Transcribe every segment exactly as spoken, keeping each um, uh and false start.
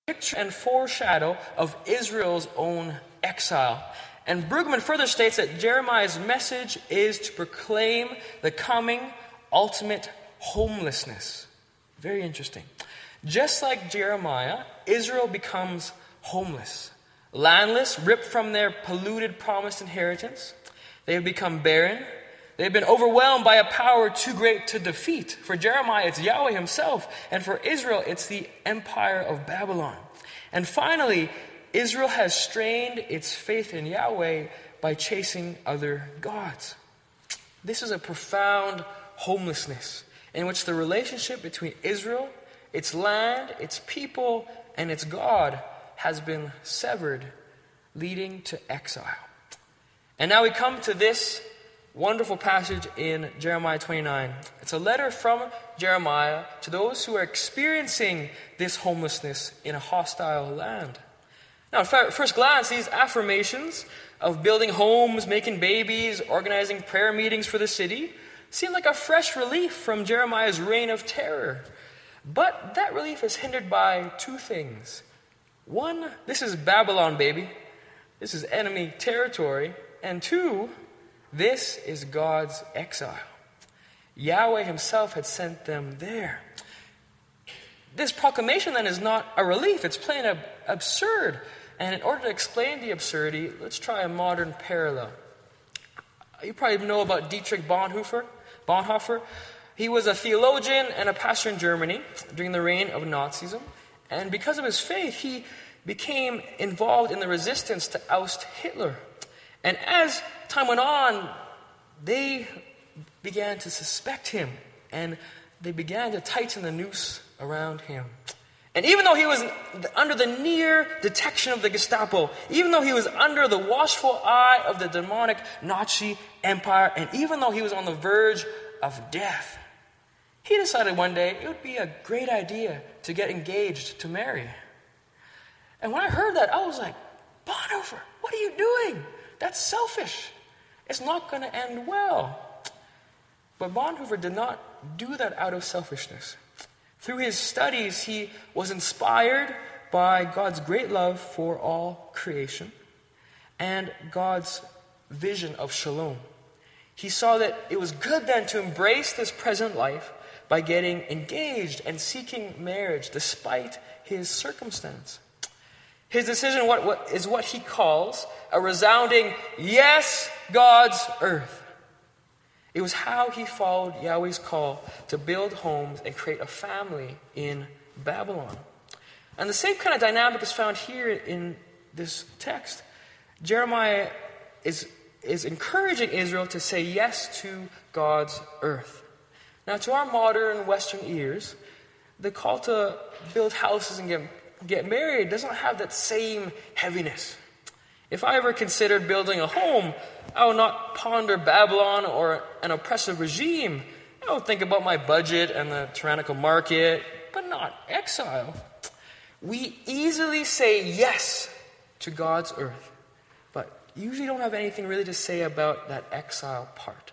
picture and foreshadow of Israel's own exile. And Brueggemann further states that Jeremiah's message is to proclaim the coming ultimate homelessness. Very interesting. Just like Jeremiah, Israel becomes homeless, landless, ripped from their polluted promised inheritance. They have become barren. They have been overwhelmed by a power too great to defeat. For Jeremiah, it's Yahweh himself. And for Israel, it's the empire of Babylon. And finally, Israel has strained its faith in Yahweh by chasing other gods. This is a profound homelessness in which the relationship between Israel, its land, its people, and its God has been severed, leading to exile. And now we come to this wonderful passage in Jeremiah twenty-nine. It's a letter from Jeremiah to those who are experiencing this homelessness in a hostile land. Now, at first glance, these affirmations of building homes, making babies, organizing prayer meetings for the city seem like a fresh relief from Jeremiah's reign of terror. But that relief is hindered by two things. One, this is Babylon, baby. This is enemy territory. And two, this is God's exile. Yahweh himself had sent them there. This proclamation then is not a relief. It's plain ab- absurd. And in order to explain the absurdity, let's try a modern parallel. You probably know about Dietrich Bonhoeffer. Bonhoeffer. He was a theologian and a pastor in Germany during the reign of Nazism. And because of his faith, he became involved in the resistance to oust Hitler. And as time went on, they began to suspect him. And they began to tighten the noose around him. And even though he was under the near detection of the Gestapo, even though he was under the watchful eye of the demonic Nazi empire, and even though he was on the verge of death, he decided one day it would be a great idea to get engaged to Mary. And when I heard that, I was like, Bonhoeffer, what are you doing? That's selfish. It's not going to end well. But Bonhoeffer did not do that out of selfishness. Through his studies, he was inspired by God's great love for all creation and God's vision of shalom. He saw that it was good then to embrace this present life by getting engaged and seeking marriage despite his circumstance. His decision what, what, is what he calls a resounding, yes, God's earth. It was how he followed Yahweh's call to build homes and create a family in Babylon. And the same kind of dynamic is found here in this text. Jeremiah is, is encouraging Israel to say yes to God's earth. Now, to our modern Western ears, the call to build houses and get, get married doesn't have that same heaviness. If I ever considered building a home, I would not ponder Babylon or an oppressive regime. I would think about my budget and the tyrannical market, but not exile. We easily say yes to God's earth, but usually don't have anything really to say about that exile part.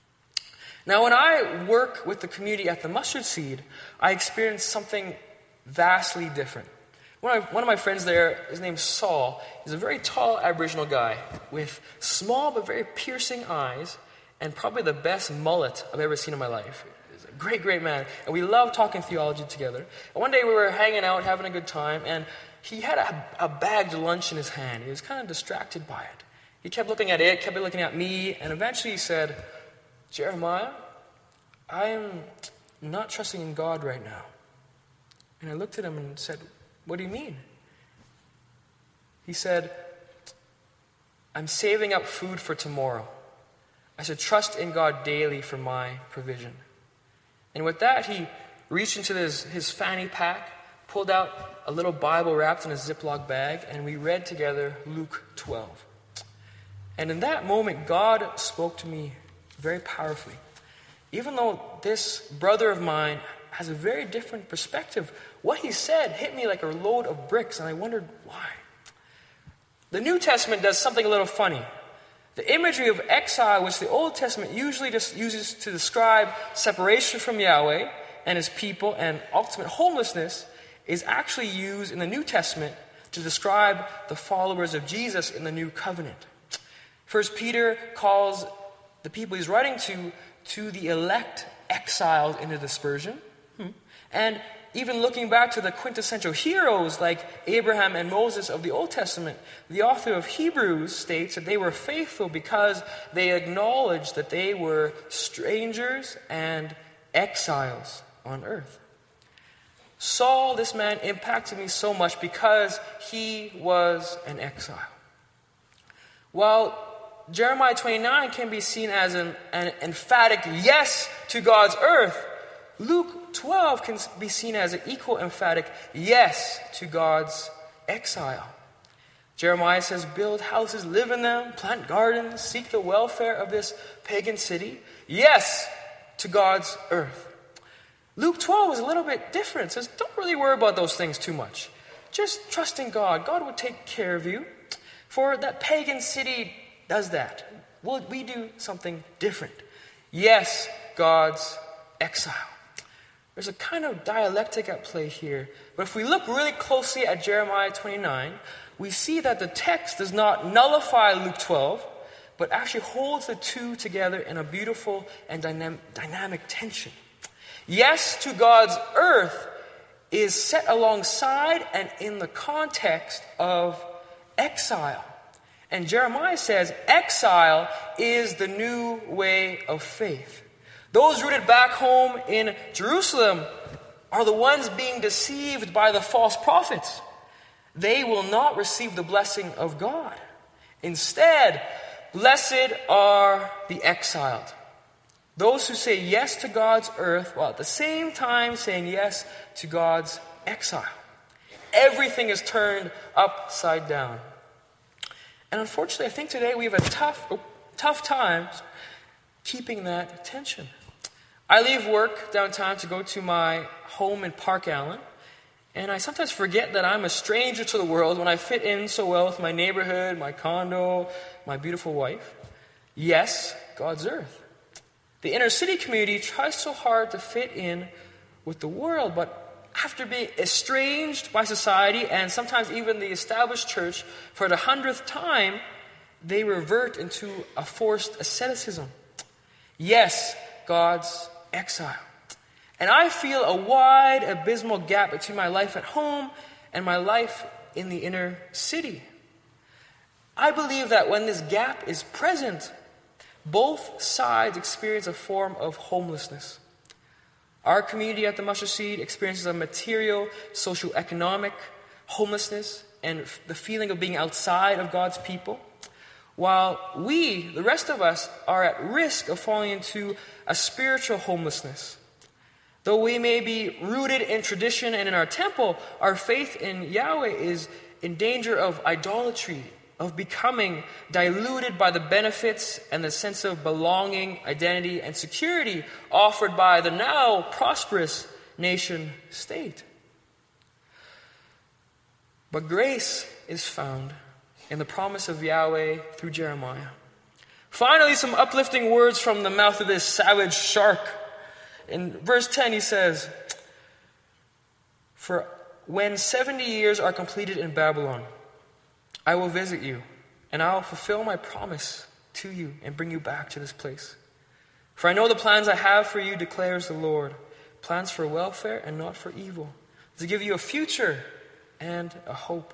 Now, when I work with the community at the Mustard Seed, I experience something vastly different. One of, one of my friends there, his name's Saul, he's a very tall Aboriginal guy with small but very piercing eyes and probably the best mullet I've ever seen in my life. He's a great, great man. And we love talking theology together. And one day we were hanging out, having a good time, and he had a, a bagged lunch in his hand. He was kind of distracted by it. He kept looking at it, kept looking at me, and eventually he said, Jeremiah, I am not trusting in God right now. And I looked at him and said, what do you mean? He said, I'm saving up food for tomorrow. I should trust in God daily for my provision. And with that, he reached into his, his fanny pack, pulled out a little Bible wrapped in a Ziploc bag, and we read together Luke twelve. And in that moment, God spoke to me very powerfully. Even though this brother of mine has a very different perspective, what he said hit me like a load of bricks, and I wondered why. The New Testament does something a little funny. The imagery of exile, which the Old Testament usually just uses to describe separation from Yahweh and his people and ultimate homelessness, is actually used in the New Testament to describe the followers of Jesus in the New Covenant. First Peter calls the people he's writing to, to the elect exiled into dispersion. And even looking back to the quintessential heroes like Abraham and Moses of the Old Testament, the author of Hebrews states that they were faithful because they acknowledged that they were strangers and exiles on earth. Saul, this man, impacted me so much because he was an exile. While Jeremiah twenty-nine can be seen as an, an emphatic yes to God's earth, Luke twelve can be seen as an equal emphatic yes to God's exile. Jeremiah says, build houses, live in them, plant gardens, seek the welfare of this pagan city. Yes to God's earth. Luke twelve is a little bit different. It says, don't really worry about those things too much. Just trust in God. God will take care of you. For that pagan city does that. Well, we do something different. Yes, God's exile. There's a kind of dialectic at play here. But if we look really closely at Jeremiah twenty-nine, we see that the text does not nullify Luke twelve, but actually holds the two together in a beautiful and dynam- dynamic tension. Yes to God's earth is set alongside and in the context of exile. And Jeremiah says exile is the new way of faith. Those rooted back home in Jerusalem are the ones being deceived by the false prophets. They will not receive the blessing of God. Instead, blessed are the exiled. Those who say yes to God's earth, while at the same time saying yes to God's exile. Everything is turned upside down. And unfortunately, I think today we have a tough, tough time keeping that tension. I leave work downtown to go to my home in Park Allen, and I sometimes forget that I'm a stranger to the world when I fit in so well with my neighborhood, my condo, my beautiful wife. Yes, God's earth. The inner city community tries so hard to fit in with the world, but after being estranged by society and sometimes even the established church for the hundredth time, they revert into a forced asceticism. Yes, God's exile. And I feel a wide, abysmal gap between my life at home and my life in the inner city. I believe that when this gap is present, both sides experience a form of homelessness. Our community at the Mustard Seed experiences a material, socio-economic homelessness and the feeling of being outside of God's people, while we, the rest of us, are at risk of falling into a spiritual homelessness. Though we may be rooted in tradition and in our temple, our faith in Yahweh is in danger of idolatry, of becoming diluted by the benefits and the sense of belonging, identity, and security offered by the now prosperous nation state. But grace is found in the promise of Yahweh through Jeremiah. Finally, some uplifting words from the mouth of this savage shark. In verse ten, he says, "For when seventy years are completed in Babylon, I will visit you, and I will fulfill my promise to you and bring you back to this place. For I know the plans I have for you, declares the Lord, plans for welfare and not for evil, to give you a future and a hope."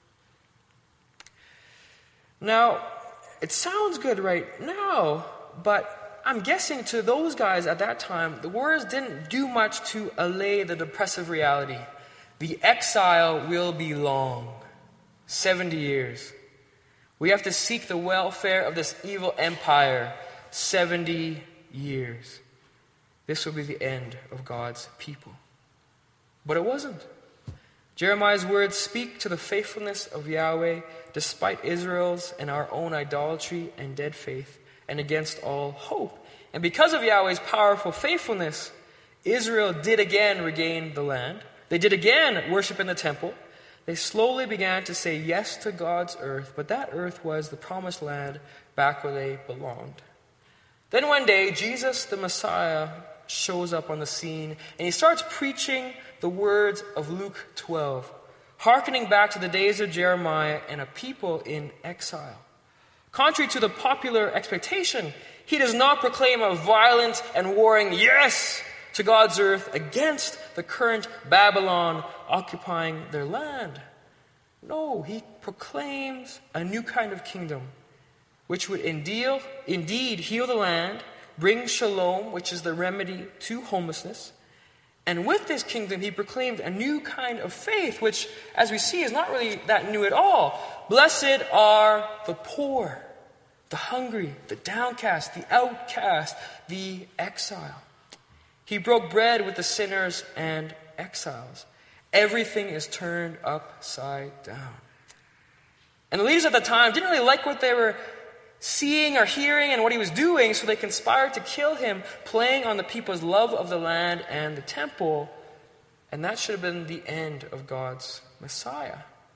Now, it sounds good right now, but I'm guessing to those guys at that time, the words didn't do much to allay the depressive reality. The exile will be long. seventy years. We have to seek the welfare of this evil empire. seventy years. This will be the end of God's people. But it wasn't. Jeremiah's words speak to the faithfulness of Yahweh despite Israel's and our own idolatry and dead faith and against all hope. And because of Yahweh's powerful faithfulness, Israel did again regain the land. They did again worship in the temple. They slowly began to say yes to God's earth, but that earth was the promised land back where they belonged. Then one day, Jesus, the Messiah, shows up on the scene, and he starts preaching the words of Luke twelve, hearkening back to the days of Jeremiah and a people in exile. Contrary to the popular expectation, he does not proclaim a violent and warring yes to God's earth against the current Babylon occupying their land. No, he proclaims a new kind of kingdom, which would indeed, indeed heal the land, bring shalom, which is the remedy to homelessness. And with this kingdom, he proclaimed a new kind of faith, which, as we see, is not really that new at all. Blessed are the poor, the hungry, the downcast, the outcast, the exile. He broke bread with the sinners and exiles. Everything is turned upside down. And the leaders at the time didn't really like what they were seeing or hearing and what he was doing, so they conspired to kill him, playing on the people's love of the land and the temple. And that should have been the end of God's Messiah.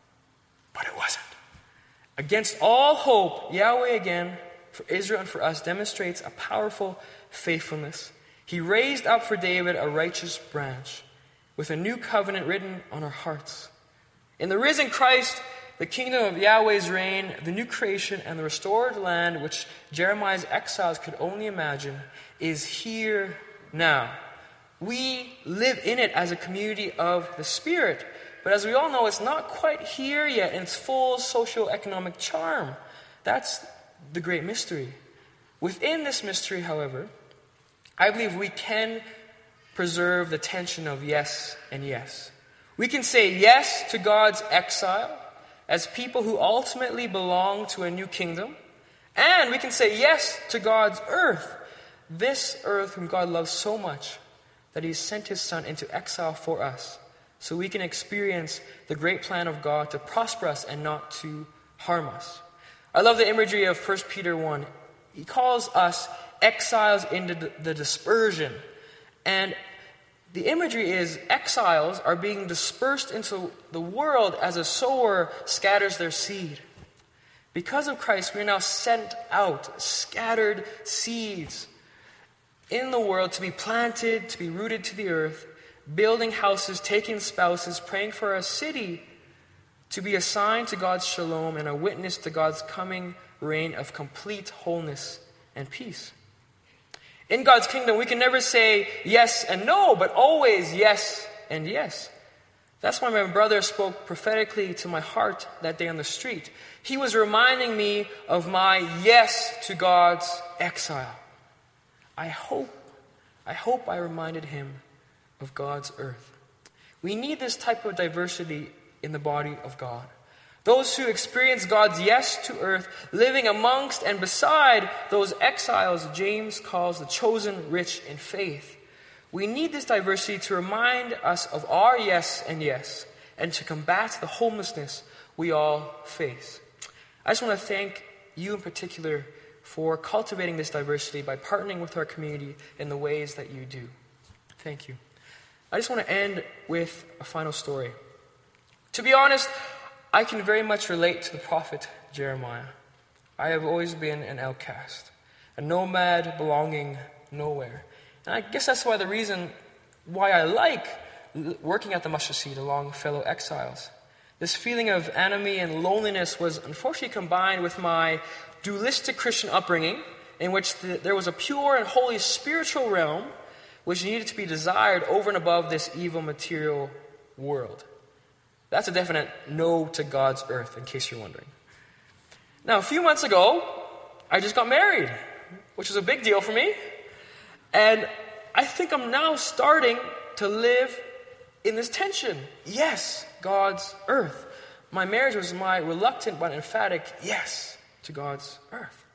But it wasn't. Against all hope, Yahweh again, for Israel and for us, demonstrates a powerful faithfulness. He raised up for David a righteous branch, with a new covenant written on our hearts. In the risen Christ, the kingdom of Yahweh's reign, the new creation, and the restored land, which Jeremiah's exiles could only imagine, is here now. We live in it as a community of the Spirit. But as we all know, it's not quite here yet in its full socio-economic charm. That's the great mystery. Within this mystery, however, I believe we can preserve the tension of yes and yes. We can say yes to God's exile as people who ultimately belong to a new kingdom. And we can say yes to God's earth, this earth whom God loves so much that He sent His Son into exile for us, so we can experience the great plan of God to prosper us and not to harm us. I love the imagery of First Peter one. He calls us exiles into the dispersion. And the imagery is exiles are being dispersed into the world as a sower scatters their seed. Because of Christ, we are now sent out, scattered seeds in the world to be planted, to be rooted to the earth, building houses, taking spouses, praying for a city, to be a sign to God's shalom and a witness to God's coming reign of complete wholeness and peace. In God's kingdom, we can never say yes and no, but always yes and yes. That's why my brother spoke prophetically to my heart that day on the street. He was reminding me of my yes to God's exile. I hope, I hope I reminded him of God's earth. We need this type of diversity in the body of God. Those who experience God's yes to earth, living amongst and beside those exiles James calls the chosen rich in faith. We need this diversity to remind us of our yes and yes, and to combat the homelessness we all face. I just want to thank you in particular for cultivating this diversity by partnering with our community in the ways that you do. Thank you. I just want to end with a final story. To be honest, I can very much relate to the prophet Jeremiah. I have always been an outcast, a nomad belonging nowhere. And I guess that's why the reason why I like working at the mustard seed along fellow exiles. This feeling of enemy and loneliness was unfortunately combined with my dualistic Christian upbringing, in which the, there was a pure and holy spiritual realm which needed to be desired over and above this evil material world. That's a definite no to God's earth, in case you're wondering. Now, a few months ago, I just got married, which is a big deal for me. And I think I'm now starting to live in this tension. Yes, God's earth. My marriage was my reluctant but emphatic yes to God's earth.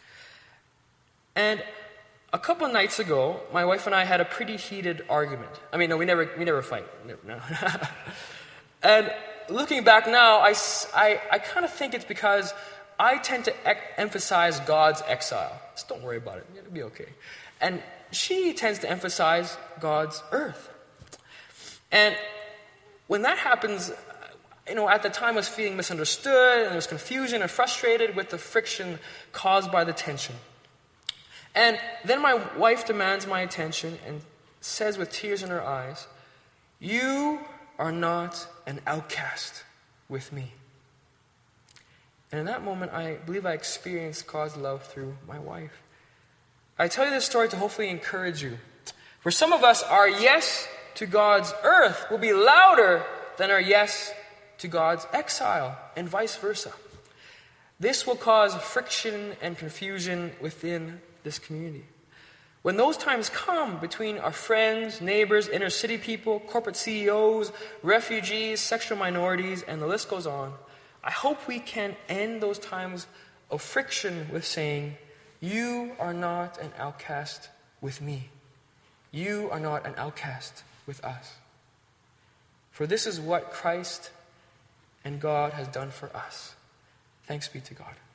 And a couple of nights ago, my wife and I had a pretty heated argument. I mean, no, we never, we never fight. No. And looking back now, I, I, I kind of think it's because I tend to ec- emphasize God's exile. Just don't worry about it. It'll be okay. And she tends to emphasize God's earth. And when that happens, you know, at the time I was feeling misunderstood, and there was confusion and frustrated with the friction caused by the tension. And then my wife demands my attention, and says with tears in her eyes, "You are not an outcast with me." And in that moment, I believe I experienced God's love through my wife. I tell you this story to hopefully encourage you. For some of us, our yes to God's earth will be louder than our yes to God's exile, and vice versa. This will cause friction and confusion within this community. When those times come between our friends, neighbors, inner city people, corporate C E Os, refugees, sexual minorities, and the list goes on, I hope we can end those times of friction with saying, "You are not an outcast with me. You are not an outcast with us." For this is what Christ and God has done for us. Thanks be to God.